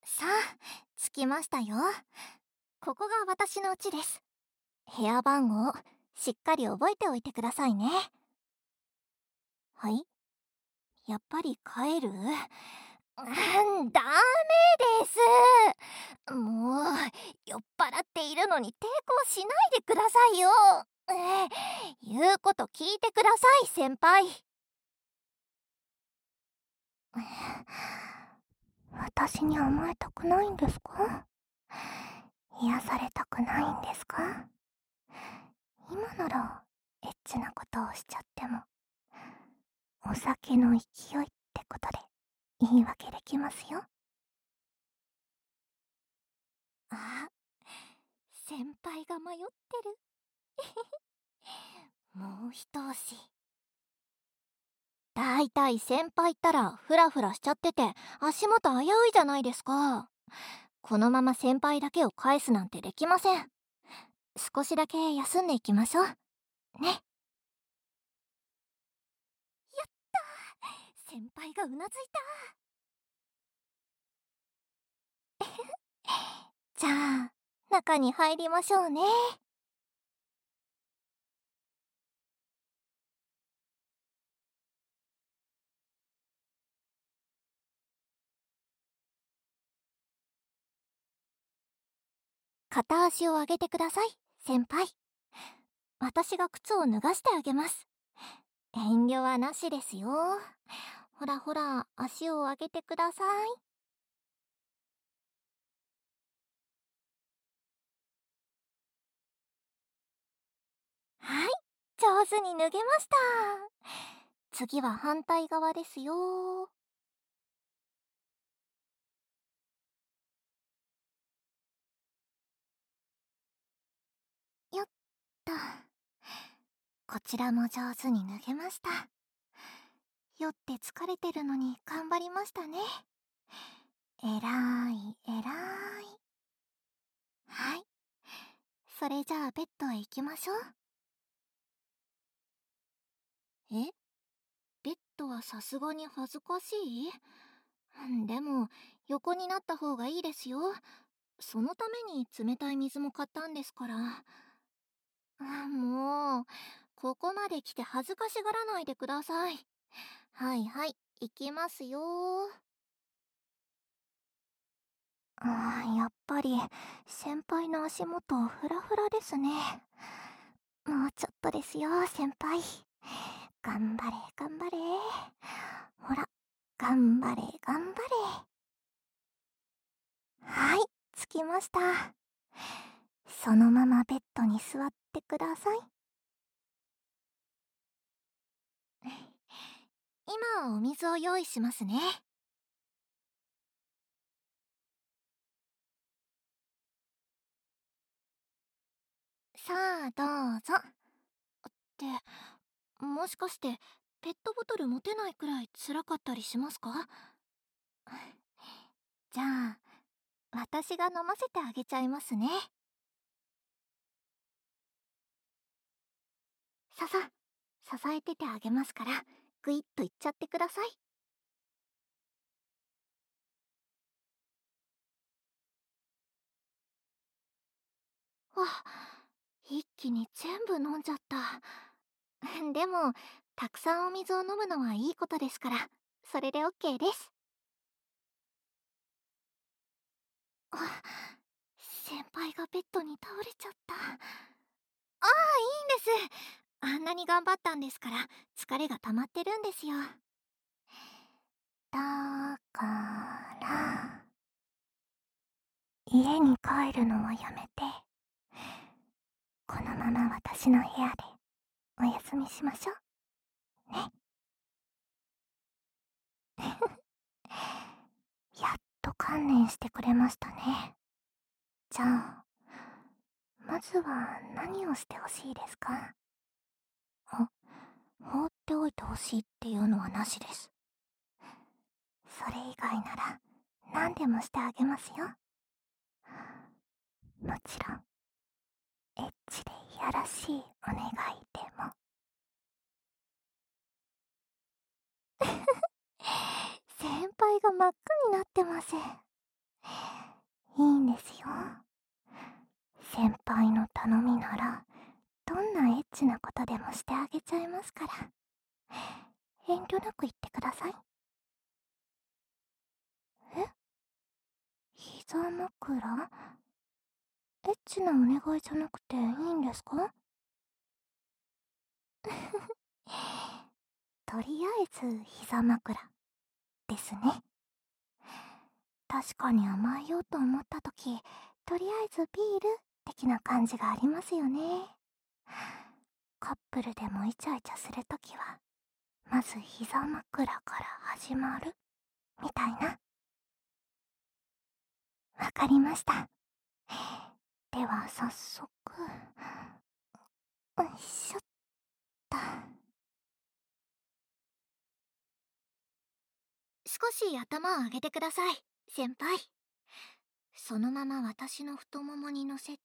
さあ、着きましたよ。ここが私の家です。部屋番号、しっかり覚えておいてくださいね。はい、やっぱり帰る？ダメです。もう、酔っ払っているのに抵抗しないでくださいよ。言うこと聞いてください、先輩。私に甘えたくないんですか？癒されたくないんですか？今ならエッチなことをしちゃってもお酒の勢いってことで言い訳できますよ。あ、先輩が迷ってる。もう一押し。だいたい先輩ったらフラフラしちゃってて足元危ういじゃないですか。このまま先輩だけを返すなんてできません。少しだけ休んでいきましょうね。先輩がうなずいた。じゃあ中に入りましょうね。片足を上げてください、先輩。私が靴を脱がしてあげます。遠慮はなしですよ。ほらほら、足を上げてください。はい、上手に脱げました。次は反対側ですよ。よっと。こちらも上手に脱げました。酔って疲れてるのに頑張りましたね。えらい、えらい。はい。それじゃあベッドへ行きましょう。え、ベッドはさすがに恥ずかしい？でも、横になった方がいいですよ。そのために冷たい水も買ったんですから。もう、ここまで来て恥ずかしがらないでください。はいはい、行きますよ。やっぱり、先輩の足元フラフラですね。もうちょっとですよ、先輩。頑張れ、頑張れ。ほら、頑張れ、頑張れ。はい、着きました。そのままベッドに座ってください。今、お水を用意しますね。さあ、どうぞ。って、もしかして、ペットボトル持てないくらい辛かったりしますか？じゃあ、私が飲ませてあげちゃいますね。支えててあげますから、グイッといっちゃってください。わ、一気に全部飲んじゃった。でも、たくさんお水を飲むのはいいことですから、それで OK です。あ、先輩がベッドに倒れちゃった。ああ、いいんです。あんなに頑張ったんですから、疲れが溜まってるんですよ。だから、家に帰るのはやめて、このまま私の部屋でお休みしましょう。ね。やっと観念してくれましたね。じゃあ、まずは何をしてほしいですか？放っておいてほしいっていうのはなしです。それ以外なら何でもしてあげますよ。もちろん、エッチでいやらしいお願いでも。先輩が真っ赤になってます。 いいんですよ。先輩の頼みなら、どんなエッチなことでもしてあげちゃいますから。遠慮なく言ってください。え、膝枕？エッチなお願いじゃなくていいんですか？とりあえず膝枕ですね。確かに甘えようと思った時、とりあえずビール的な感じがありますよね。カップルでもイチャイチャするときは、まず膝枕から始まるみたいな。わかりました。では早速、よいしょっと。少し頭を上げてください、先輩。そのまま私の太ももに乗せて、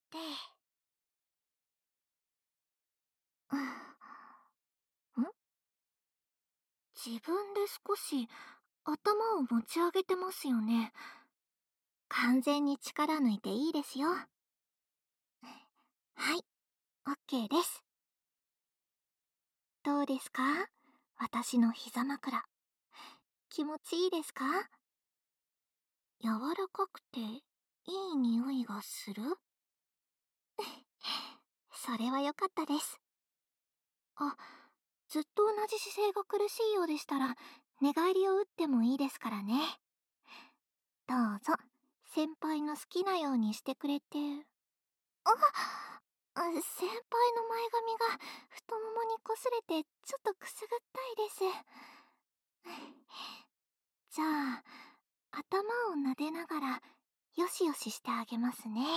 ん自分で少し頭を持ち上げてますよね。完全に力抜いていいですよ。はい、オッケーです。どうですか？私の膝枕。気持ちいいですか？柔らかくていい匂いがする？それは良かったです。あ、ずっと同じ姿勢が苦しいようでしたら、寝返りを打ってもいいですからね。どうぞ、先輩の好きなようにしてくれて。先輩の前髪が太ももに擦れてちょっとくすぐったいです。じゃあ、頭を撫でながら、よしよししてあげますね。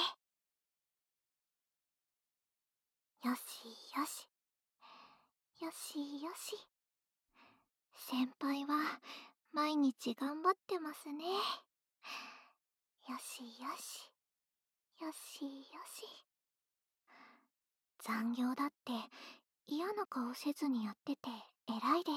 よしよし。よしよし。先輩は毎日頑張ってますね。よしよし。よしよし。残業だって嫌な顔せずにやってて偉いです。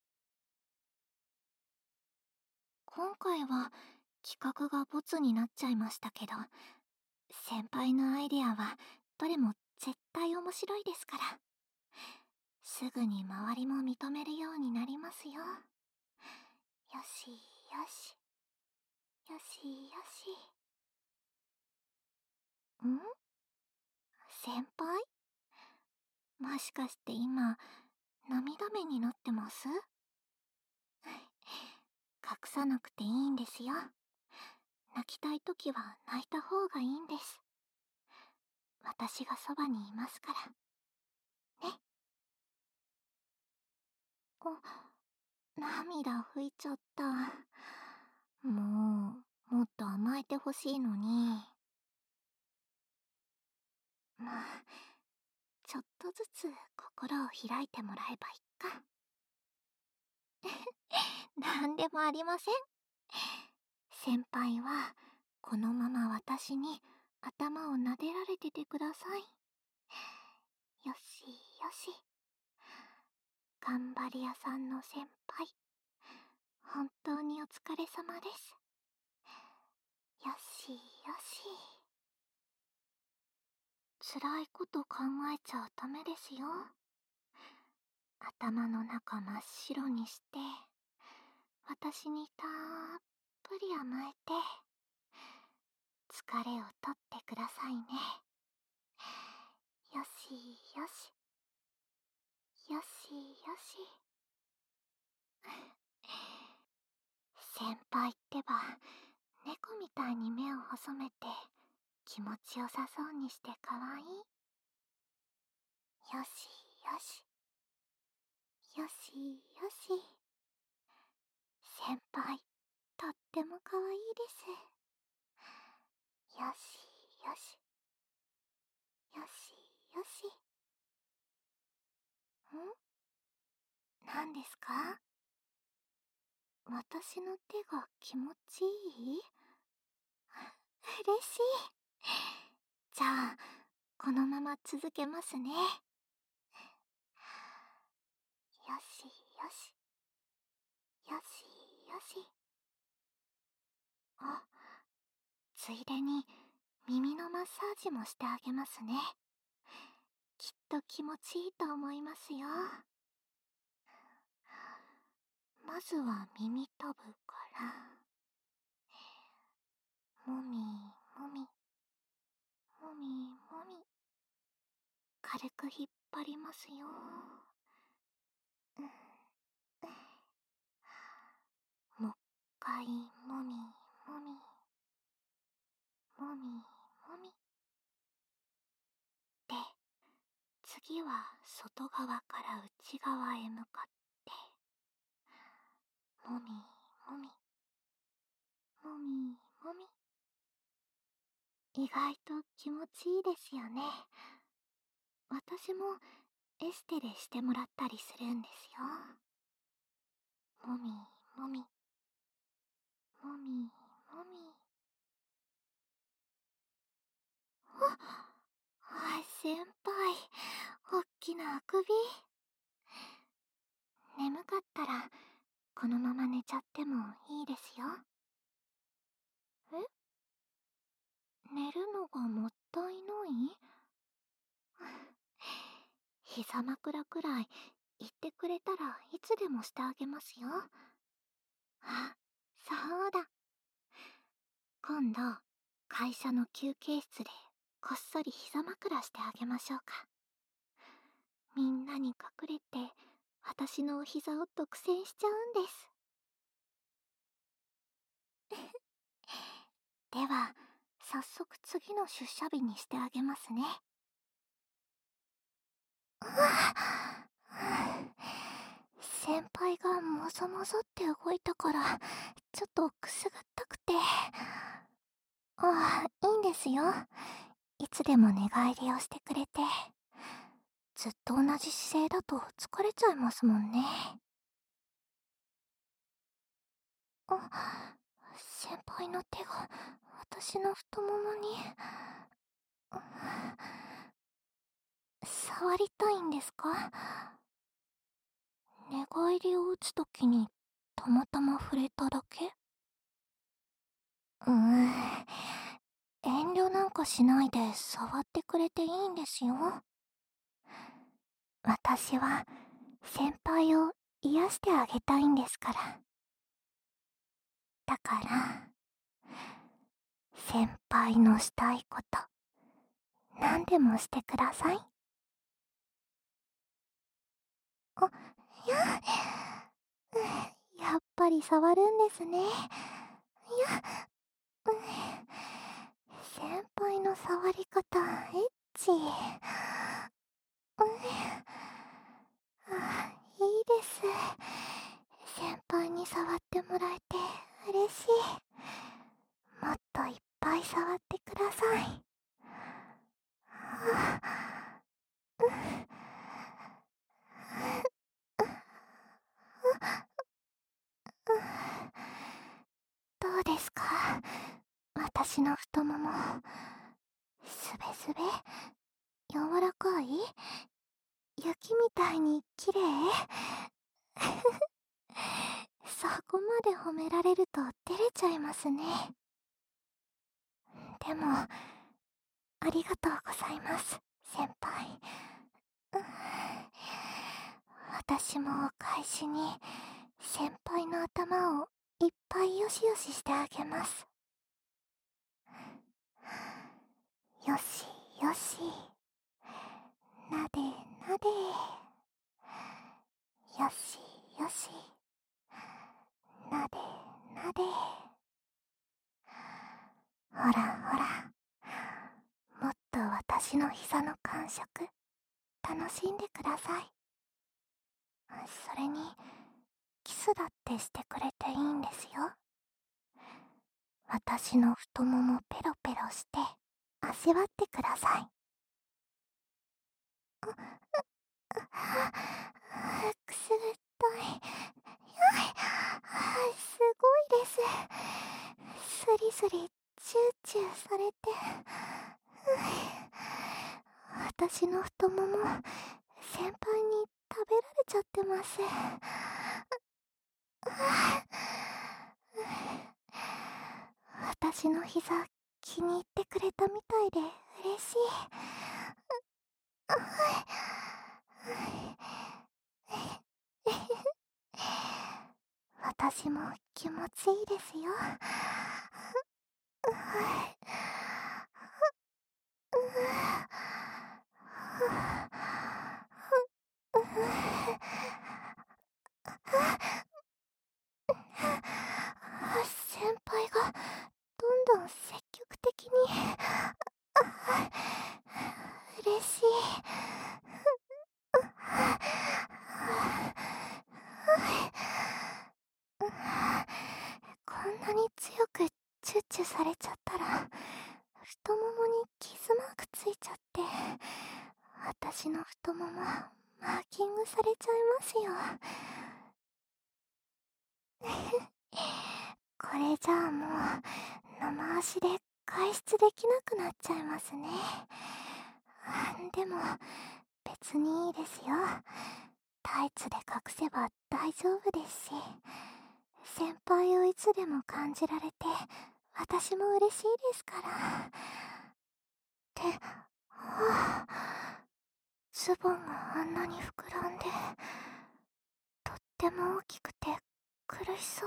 今回は企画がボツになっちゃいましたけど、先輩のアイデアはどれも絶対面白いですから、すぐに周りも認めるようになりますよ。よしよし。よしよし。先輩？もしかして今、涙目になってます？隠さなくていいんですよ。泣きたいときは泣いた方がいいんです。私がそばにいますから。ね。涙拭いちゃった。もっと甘えてほしいのに。まあ、ちょっとずつ心を開いてもらえばいっか。なんでもありません。先輩は、このまま私に頭を撫でられててください。よしよし。頑張り屋さんの先輩、本当にお疲れ様です。よしよし。辛いこと考えちゃダメですよ。頭の中真っ白にして、私にたっぷり甘えて、疲れを取ってくださいね。よしよし。よしよし。先輩ってば、猫みたいに目を細めて、気持ちよさそうにしてかわいい。よしよし。よしよし。先輩、とってもかわいいです。よしよし。よしよし。何ですか？私の手が気持ちいい？嬉しい。じゃあ、このまま続けますね。よしよし。よしよし。あ、 ついでに耳のマッサージもしてあげますね。きっと気持ちいいと思いますよ。まずは耳たぶから、もみもみ、もみもみ、軽く引っ張りますよ。もっかいもみもみ、もみもみ。で、次は外側から内側へ向かって、もみもみ、もみもみ。意外と気持ちいいですよね。私もエステでしてもらったりするんですよ。もみもみ、もみもみ。先輩、おっきなあくび。眠かったらこのまま寝ちゃってもいいですよ。え、寝るのがもったいない？膝枕くらい言ってくれたらいつでもしてあげますよ。あ、そうだ。今度、会社の休憩室でこっそり膝枕してあげましょうか。みんなに隠れて私のお膝を独占しちゃうんです。では、早速次の出社日にしてあげますね。先輩がもぞもぞって動いたから、ちょっとくすぐったくて。いいんですよ。いつでも寝返りをしてくれて。ずっと同じ姿勢だと疲れちゃいますもんね。先輩の手が私の太ももに。触りたいんですか？寝返りを打つときにたまたま触れただけ？遠慮なんかしないで触ってくれていいんですよ。私は先輩を癒してあげたいんですから。だから、先輩のしたいこと、何でもしてください。や、やっぱり触るんですね。先輩の触り方、エッチ。いいです。先輩に触ってもらえて嬉しい。もっといっぱい触ってください。どうですか？私の太もも。すべすべ？柔らかい？雪みたいに綺麗？そこまで褒められると照れちゃいますね。でも、ありがとうございます、先輩。私もお返しに、先輩の頭をいっぱいよしよししてあげます。よしよし。なでなで。よしよし。なでなで。ほらほら。もっと私の膝の感触、楽しんでください。それに、キスだってしてくれていいんですよ。私の太ももペロペロして、味わってください。くすぐったい。すごいです。スリスリ、チューチューされて。私の太もも、先輩に食べられちゃってます。私の膝、 気に入ってくれたみたいで嬉しい。私も気持ちいいですよ。先輩がどんどん積極的に。嬉しい。こんなに強くチュッチュされちゃったら太ももに傷マークついちゃって、私の太ももマーキングされちゃいますよ。これじゃあもう生足で外出できなくなっちゃいますね。でも別にいいですよ。タイツで隠せば大丈夫ですし、先輩をいつでも感じられて私も嬉しいですから。ってズボンがあんなに膨らんでとっても大きくて苦しそう。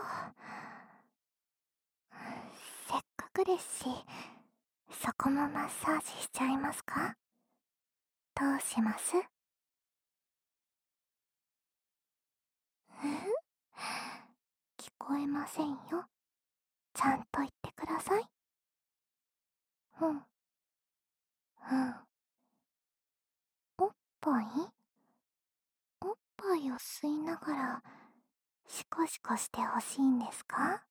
せっかくですし、そこもマッサージしちゃいますか？どうします？聞こえませんよ。ちゃんと言ってください。うん。うん。おっぱい？おっぱいを吸いながらシコシコしてほしいんですか？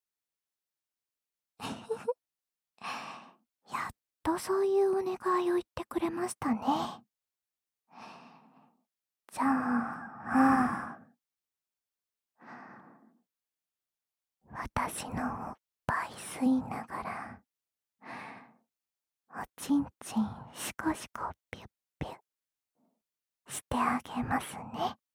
やっとそういうお願いを言ってくれましたね。じゃあ、私のおっぱい吸いながら、おちんちんシコシコピュッピュしてあげますね。